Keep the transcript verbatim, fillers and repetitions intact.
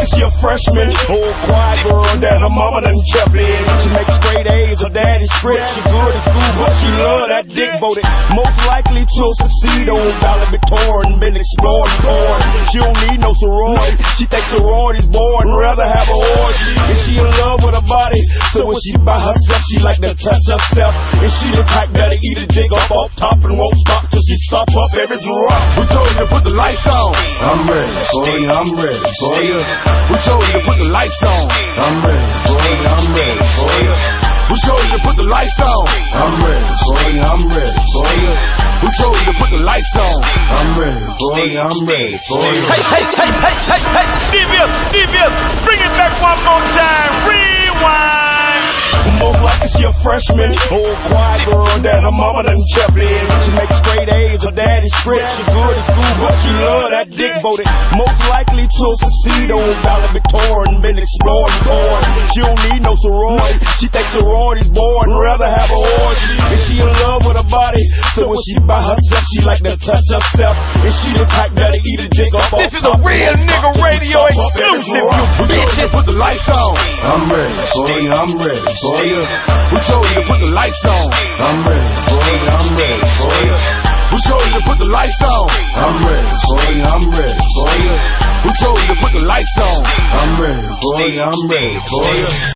like she a freshman. Old quiet girl that her mama done kept in. She makes straight A's, her daddy's strict. She good at school, but she love that dick. Voted most likely to succeed on Dollar Victorian. Been exploring porn. She don't need no sorority. She thinks sorority's boring. Rather have a orgy. And she in love with her body. So when she by herself, she like to touch herself. And she the type that'll eat a dick up off top and won't stop till she suck up every drop. We told you to put the lights on. I'm ready, boy, I'm ready, boy. We told you to put the lights on. I'm ready, boy, I'm ready, boy. We told you to put the lights on. I'm ready, boy, I'm ready, boy. We told you to put the lights on. I'm ready, boy, I'm ready, boy. Hey, hey, hey, hey, hey, hey, Devious, Devious, bring it back one more time. Rewind. Most likely she a freshman. Old quiet girl that her mama done kept in. She makes straight A's, her daddy's strict. She good at school, but she love that dick. Voted most likely to succeed on Dollar Victorian. Been exploring porn. She don't need no sorority. She thinks sorority's boring. Rather have a orgy. And she in love with her body. So when she by herself, she like to touch herself. And she the type that'll eat a dick up. This is a real nigga radio exclusive, you bitches. Put the lights on. I'm ready, boy, I'm ready, boy. We told you to put the lights on. I'm ready, boy, I'm ready, boy. We told you to put the lights on. I'm ready, boy, I'm ready, boy. We told you to put the lights on. I'm ready, boy, I'm ready, boy.